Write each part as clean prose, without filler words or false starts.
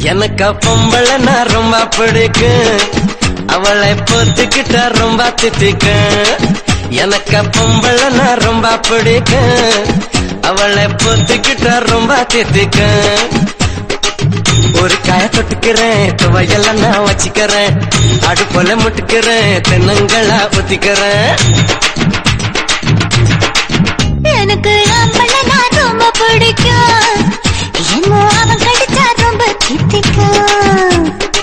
எனக்கு பொம்பளை நான் ரொம்ப பிடிக்கும், அவளை பொத்துக்கிட்ட ரொம்ப தித்திக்கும். எனக்கு பொம்பளை நான் ரொம்ப பிடிக்கும், அவளை பொத்துக்கிட்ட ரொம்ப தித்திக்கும். ஒரு காய தொட்டுக்கிறேன், துவையெல்லாம் நான் வச்சுக்கிறேன், அடுப்போல முட்டுக்கிறேன், தென்னங்களா ஊத்திக்கிறேன். எனக்கு ஆம்பளை நான் ரொம்ப பிடிக்கும், என்ன அவன் கடிச்சா ரொம்ப தித்திக்கும்.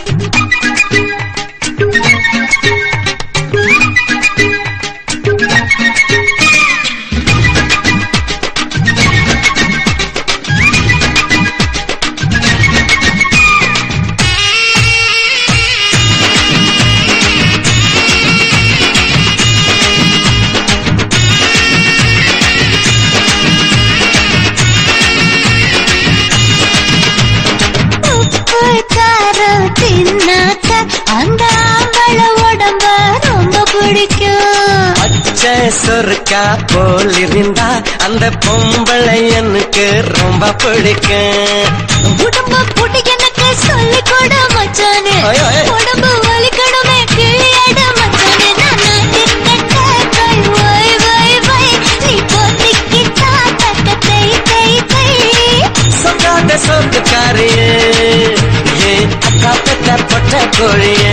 அந்த ஆம்பள உடம்ப ரொம்ப பிடிக்கும். பச்சை சொருக்கா போல் இருந்தா அந்த பொம்பளை எனக்கு ரொம்ப பிடிக்கும். உடம்ப போட்டு எனக்கு சொல்லி கூட மச்சானே, உடம்பு வலிக்கணுமே கிளியட மச்சானே. நான் கை வை வை வை, நீ போத்திக்கிட்டா தட்ட தை தை தை. சொல்லாத சொத்துக்காரியே, அக்கா பெத்த பொட்ட கோழியே,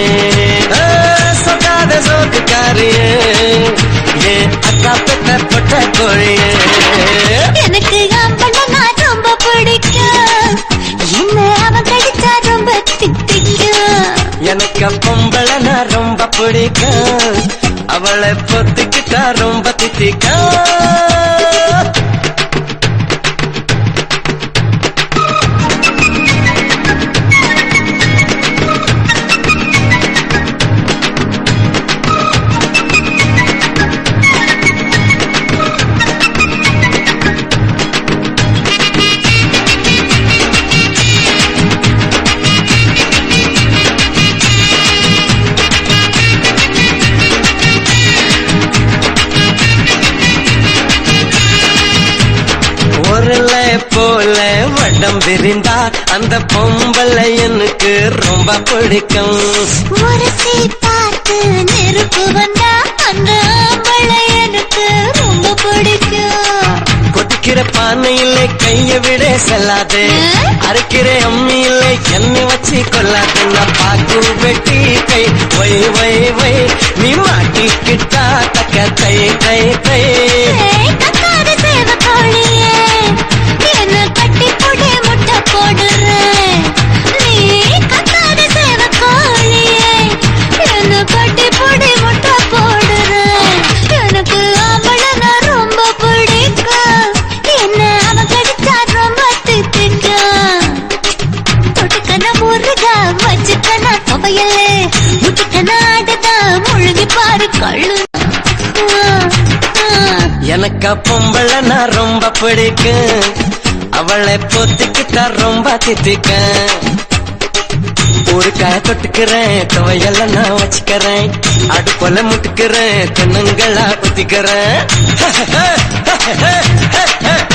சொல்லாத சொத்துக்காரியே, அக்கா பெத்த பொட்ட கோழியே. எனக்கு ஆம்பளை நான் ரொம்ப பிடிக்கும், என்ன அவன் கடிச்சா ரொம்ப தித்திக்கும். எனக்கு பொம்பளை நான் ரொம்ப பிடிக்கும், அவளை பொத்துக்கிட்டா ரொம்ப தித்திக்கும். போல வடம் விரிந்தா அந்த பொம்பளை எனக்கு ரொம்ப பிடிக்கும். முரசி பார்த்து நெருப்பு வந்தா அந்த ஆம்பளை எனக்கு ரொம்ப பிடிக்கும். கொதிக்கிற பானையிலே கைய விட செல்லாதே, அரைக்கிற அம்மியிலே எண்ணெய் வச்சு கொள்ளாது. நான் பாக்கு வெட்டி கை வை வை வை, நீ மாட்டிக்கிட்டா தக்க தை தை தை. கத்தாத சேவ கோழியே, என்ன கட்டி போட முட்டை போடுறேன். நீ கத்தாத சேவ கோழியே, என்ன கட்டி போட முட்டை போடுறேன். எனக்கு ஆம்பளை நான் ரொம்ப பிடிக்கும், என்ன அவன் கடிச்சா ரொம்ப தித்திக்கும். தொட்டுக்கன முருகா வச்சுக்கன துவையலே, முட்டுக்கன ஆடுதா முழுகி பாரு கள்ளு. எனக்கு பொம்பளை நான் ரொம்ப பிடிக்கும், அவளை பொத்துக்கிட்டா ரொம்ப தித்திக்கும். ஒரு காய தொட்டுக்கிறேன், துவையெல்லாம் நான் வச்சுக்கிறேன், அடுப்போல முட்டுக்கிறேன், தென்னங்களா ஊத்திக்கிறேன்.